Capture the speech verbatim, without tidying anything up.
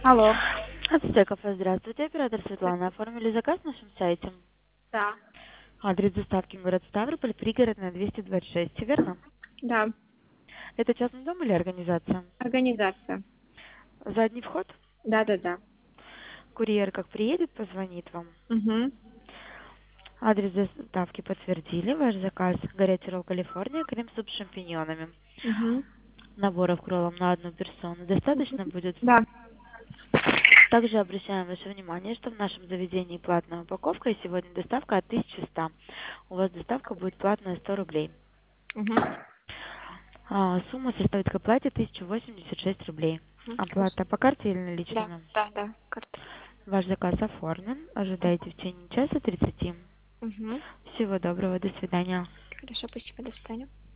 Алло. Ацтеков, здравствуйте, оператор Светлана. Оформили заказ на нашем сайте. Да. Адрес доставки город Ставрополь, пригородная, двести двадцать шесть, верно? Да. Это частный дом или организация? Организация. Задний вход? Да, да, да. Курьер как приедет, позвонит вам. Угу. Адрес доставки подтвердили. Ваш заказ горячий ролл Калифорния, крем-суп с шампиньонами. Угу. Наборов кроллом на одну персону. Достаточно будет? Да. Также обращаем ваше внимание, что в нашем заведении платная упаковка, и сегодня доставка от тысячи ста. У вас доставка будет платная сто рублей. Угу. А, сумма составит к оплате тысяча восемьдесят шесть рублей. Оплата по карте или Да, наличными? да, да. Карта. Ваш заказ оформлен. Ожидайте в течение часа тридцати. Угу. Всего доброго. До свидания. Хорошо, спасибо, до свидания.